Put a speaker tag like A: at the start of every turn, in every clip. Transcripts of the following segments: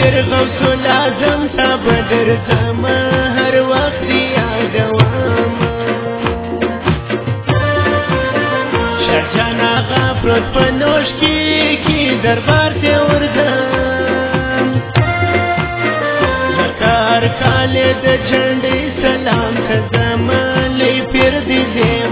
A: مسافر غوث العظم تا بدرځم هر وخت یادوم شهجان آغا پروت په نوشکی کی دربار ته ورځم لکار کاله د جنډې سلام کزم لې پیر دې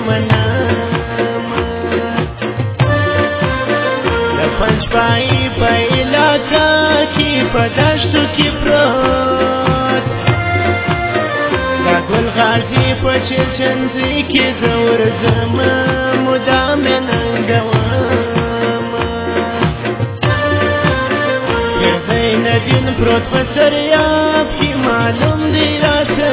A: پنجپای په علاقه کې په دشتو کې پروت دا ګل غازي په چلچنځي کې زور زما مدام ننګوم زین دین پروت په سریاب کې معلوم دی راته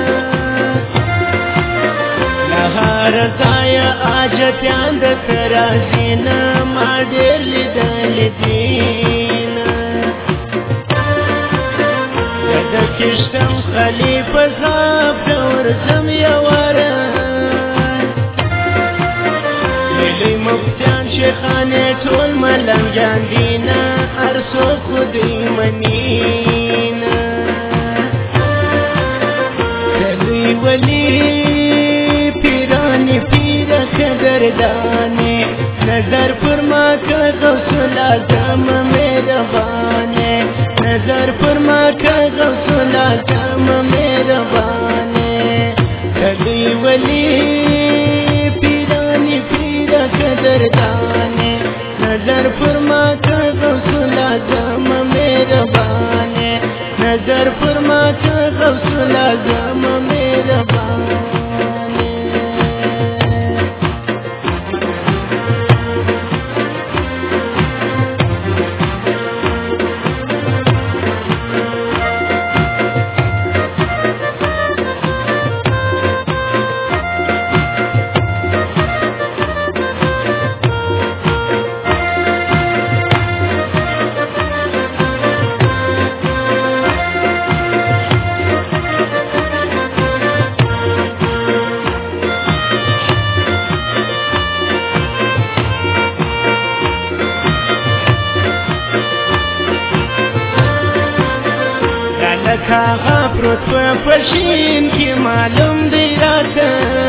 A: لهر ځای آجتیان د ترازینا ما ډېر لیدل دینا د کشتم خلیفه صاحب د ورځم یواره لیلی مفتیان شیخانې ټول ملنګان دینا هر څوک خدای منینا دلوی ولی قدردانی نظر فرما که غوث العظم مهربانی نظر فرما که غوث العظم مهربانی کلی ولی پیرانی پیر قدردانی نظر فرما که غوث العظم مهربانی نظر فرما که غوث العظم مهربانی کاغا پروت په پشین کې معلوم دی راته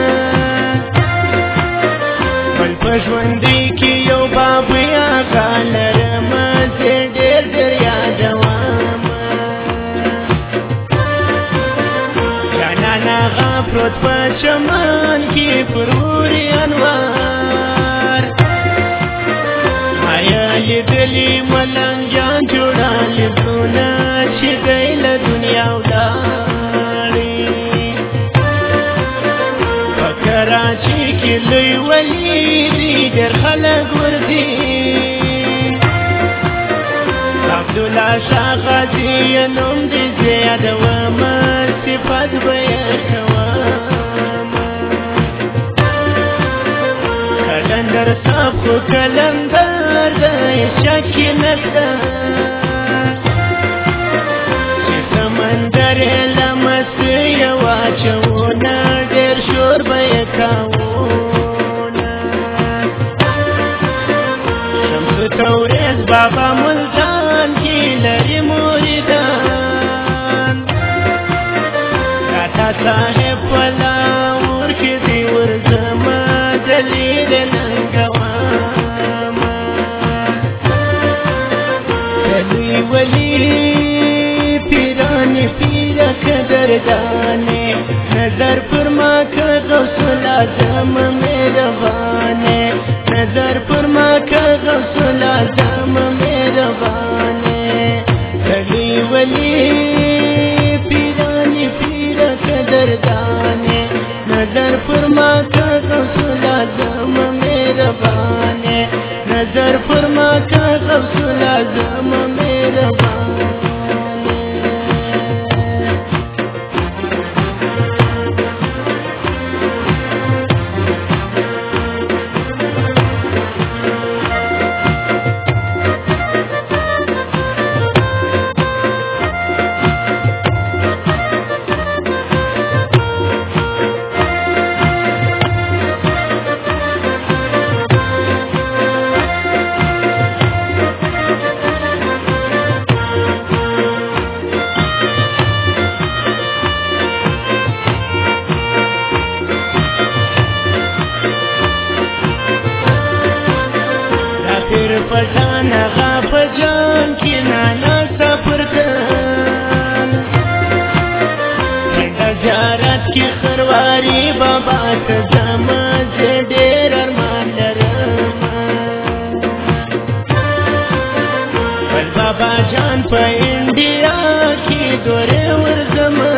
A: بل په ژوندۍ کې یو بابا آغا لرم زه ډېر ډېر یادوم جانان آغا پروت په چمن کې پروري انوار مایا لیدلي ملنګان جوړالي زړونه چې دی له دنیا ولاړې په کراچي کې لوی ولي دي ډېر خلک ورځي عبدالله شاه غازي یې نوم دی زه یادوم صفت به یې کوم کلندر صاحب خو کلندر دی شک یې نشته سمندر لمسی واچونا ډېر شور به یې کاونا شمس توریز بابا ملتان کې لري مریدان راته صاحب په لاور کې دی ورځمه دلیل ننګوم دلوی ولی پیر قدردانی نظر فرما که غوث العظم مهربانی نظر فرما که غوث العظم مهربانی کلی ولی پیرانی پیر قدردانی نظر فرما که غوث العظم مهربانی نظر فرما که غوث العظم مهربانی بابا جان په انډیا کې دورې ورځمه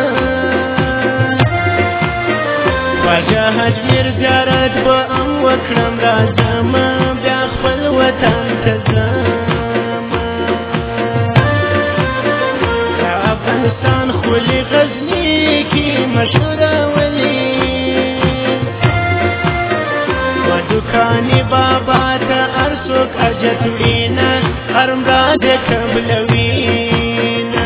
A: خواجه اجمیر زیارت به هم وکړم راځمه بیا خپل وطن ته ځمه د افغانستان ښکلي غزني کې مشهوره ولي ودکاني بابا ته هر څوک حاجت وړينه هر مراد قبلوینه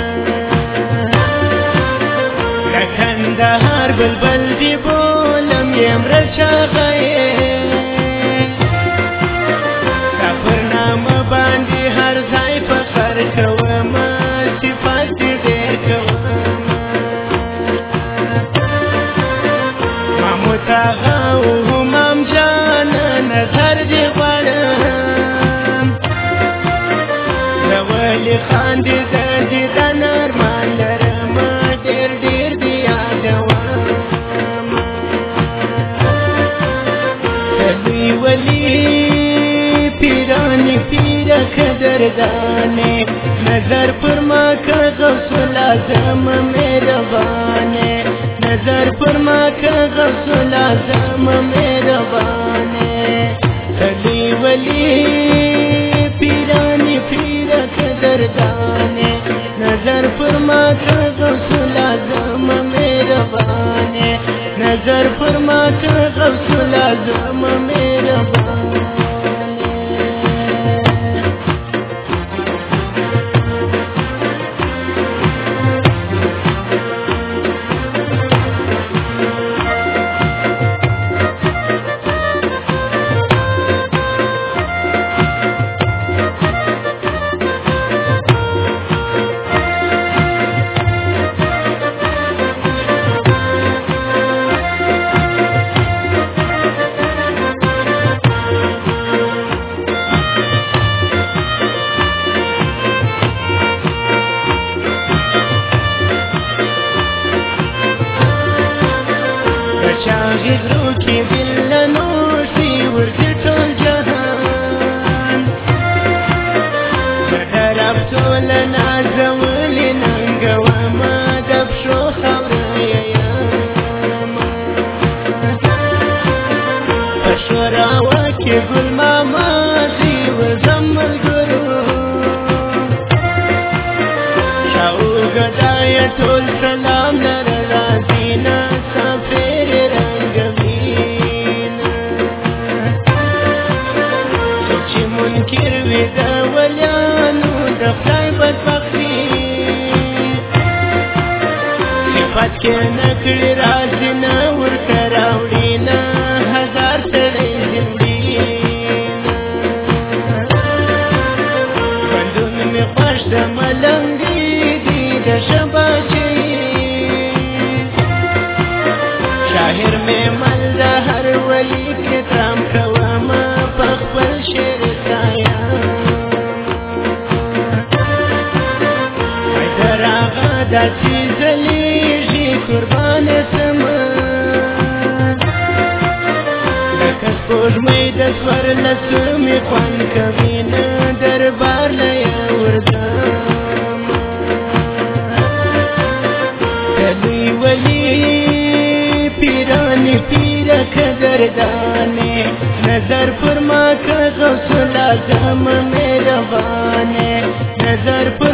A: د کندهار بلبل دی بولم یم رچاغه سفرنامه باندې هر ځای فخر کوم صفات دې ډېر کوم محمود آغا او همام جان نظر دې غواړم د ولی خان دې دیدن ارمان لرم ډېر ډېر دې یادوم دوی ولی پیرانی پیره قدردانه نظر پر ما که غوث العظم مهربانه نظر پر ما که غوث العظم مهربانه دوی ولی پیرانی پیره قدردانه نظر پر ما که غوث العظم مهربانه نظر پر ما که غوث العظم مهربانه چاغی زرو کی بل نوشی ورزی ټول جهان بدرب ټول نازولی ننګوما د پښو خاوره یم په شوراوه کې ګل ماما دی وزم ملګرو شاو ګدایه ټول سلام لره راځینه منکر وی د ولیانو د خدای بدبختي صفت کې نکړي راځي نه ورته راوړي نه هزار سړی زمړي بندون مې خوښ د ملنګي دي د شباچي شاهر مې مل د هر ولی کې تام کوم په خپل شعر دا چې زلیږي قربان سمه لکه سپوږمۍ د څوارلسمې خوند کوي نه دربار له یې ورځم د دوی ولي پیرانې پیره قدردانې نظر پر ما که غوث العظم مهربانې نظر پر